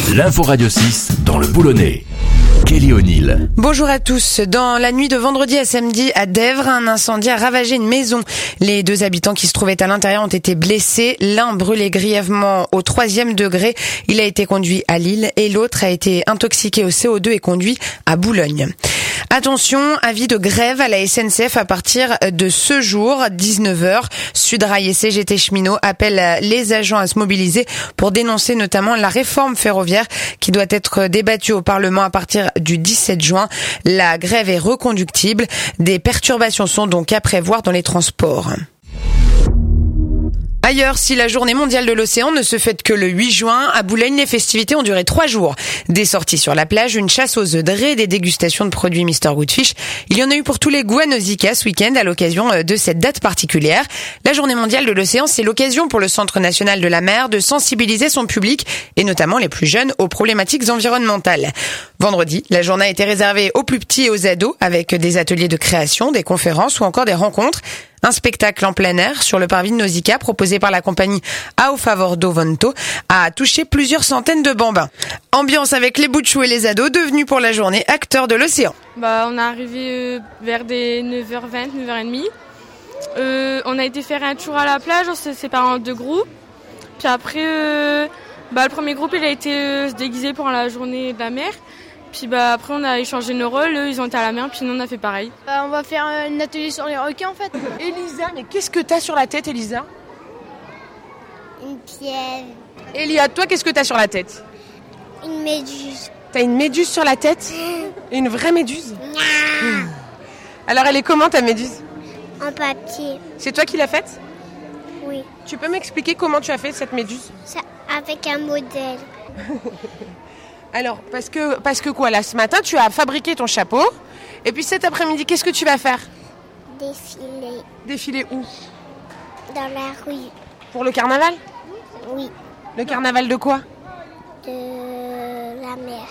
L'info Radio 6 dans le Boulonnais. Kelly O'Neill. Bonjour à tous. Dans la nuit de vendredi à samedi à Dèvres, un incendie a ravagé une maison. Les 2 habitants qui se trouvaient à l'intérieur ont été blessés. L'un brûlé grièvement au 3e degré. Il a été conduit à Lille et l'autre a été intoxiqué au CO2 et conduit à Boulogne. Attention, avis de grève à la SNCF à partir de ce jour, 19h. Sudrail et CGT Cheminots appellent les agents à se mobiliser pour dénoncer notamment la réforme ferroviaire qui doit être débattue au Parlement à partir du 17 juin. La grève est reconductible. Des perturbations sont donc à prévoir dans les transports. Ailleurs, si la journée mondiale de l'océan ne se fête que le 8 juin, à Boulogne, les festivités ont duré 3 jours. Des sorties sur la plage, une chasse aux œufs de raie, des dégustations de produits Mr. Goodfish. Il y en a eu pour tous les goûts à Nausicaa ce week-end à l'occasion de cette date particulière. La journée mondiale de l'océan, c'est l'occasion pour le Centre national de la mer de sensibiliser son public, et notamment les plus jeunes, aux problématiques environnementales. Vendredi, la journée a été réservée aux plus petits et aux ados, avec des ateliers de création, des conférences ou encore des rencontres. Un spectacle en plein air sur le parvis de Nausicaa proposé par la compagnie Ao Favor do Vento a touché plusieurs centaines de bambins. Ambiance avec les bouchous et les ados devenus pour la journée acteurs de l'océan. On est arrivé vers des 9h20, 9h30. On a été faire un tour à la plage, on s'est séparés en 2 groupes. Puis après, le premier groupe il a été se déguiser pour la journée de la mer. Puis après on a échangé nos rôles, eux ils ont été à la mer, puis nous on a fait pareil. On va faire un atelier sur les requins en fait. Elisa, mais qu'est-ce que t'as sur la tête Elisa? Une pierre. Elia, toi qu'est-ce que t'as sur la tête? Une méduse. T'as une méduse sur la tête? Une vraie méduse? Alors elle est comment ta méduse? En papier. C'est toi qui l'as faite? Oui. Tu peux m'expliquer comment tu as fait cette méduse? Avec un modèle. Alors, parce que quoi, là, ce matin, tu as fabriqué ton chapeau, et puis cet après-midi, qu'est-ce que tu vas faire? Défiler. Défiler où? Dans la rue. Pour le carnaval? Oui. Le carnaval de quoi? De la mer.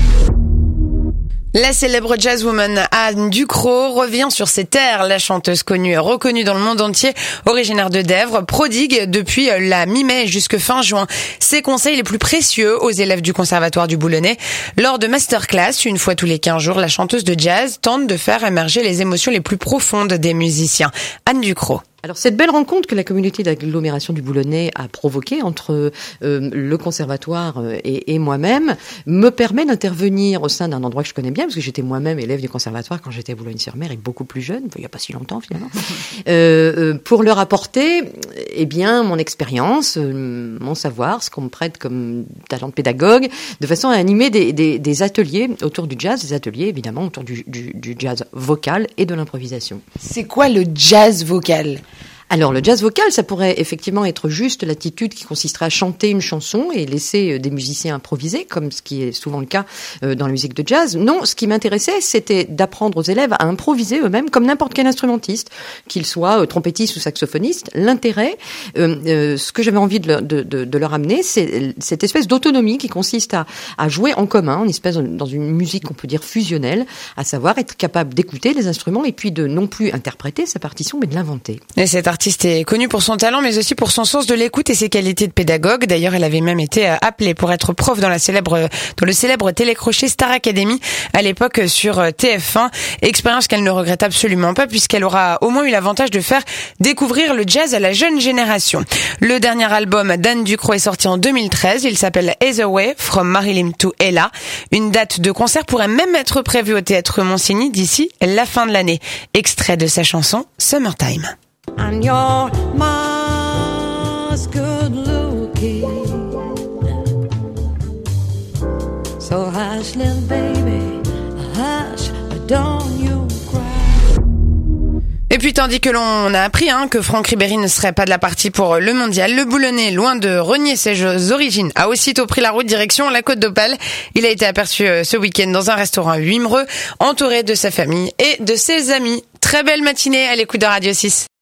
La célèbre jazzwoman Anne Ducrot revient sur ses terres. La chanteuse connue et reconnue dans le monde entier, originaire de Dèvres, prodigue depuis la mi-mai jusque fin juin ses conseils les plus précieux aux élèves du Conservatoire du Boulonnais. Lors de masterclass, une fois tous les 15 jours, la chanteuse de jazz tente de faire émerger les émotions les plus profondes des musiciens. Anne Ducrot. Alors cette belle rencontre que la communauté d'agglomération du Boulonnais a provoquée entre le conservatoire et moi-même me permet d'intervenir au sein d'un endroit que je connais bien, parce que j'étais moi-même élève du conservatoire quand j'étais à Boulogne-sur-Mer et beaucoup plus jeune, il n'y a pas si longtemps finalement, pour leur apporter mon expérience, mon savoir, ce qu'on me prête comme talent de pédagogue, de façon à animer des ateliers autour du jazz, des ateliers évidemment autour du jazz vocal et de l'improvisation. C'est quoi le jazz vocal ? Alors, le jazz vocal, ça pourrait effectivement être juste l'attitude qui consisterait à chanter une chanson et laisser des musiciens improviser, comme ce qui est souvent le cas dans la musique de jazz. Non, ce qui m'intéressait, c'était d'apprendre aux élèves à improviser eux-mêmes comme n'importe quel instrumentiste, qu'il soit trompettiste ou saxophoniste. L'intérêt, ce que j'avais envie de leur amener, c'est cette espèce d'autonomie qui consiste à jouer en commun, dans une musique qu'on peut dire fusionnelle, à savoir être capable d'écouter les instruments et puis de non plus interpréter sa partition, mais de l'inventer. Et cette artiste est connue pour son talent, mais aussi pour son sens de l'écoute et ses qualités de pédagogue. D'ailleurs, elle avait même été appelée pour être prof dans le célèbre télécrochet Star Academy à l'époque sur TF1. Expérience qu'elle ne regrette absolument pas, puisqu'elle aura au moins eu l'avantage de faire découvrir le jazz à la jeune génération. Le dernier album d'Anne Ducrot est sorti en 2013. Il s'appelle Either Way, From Marilyn to Ella. Une date de concert pourrait même être prévue au Théâtre Monsigny d'ici la fin de l'année. Extrait de sa chanson Summertime. And you're most good looking. So hush, little baby, hush, don't you cry. Et puis tandis que l'on a appris que Franck Ribéry ne serait pas de la partie pour le mondial, le Boulonnais, loin de renier ses origines, a aussitôt pris la route direction la Côte d'Opale. Il a été aperçu ce week-end dans un restaurant à Wimereux, entouré de sa famille et de ses amis. Très belle matinée à l'écoute de Radio 6.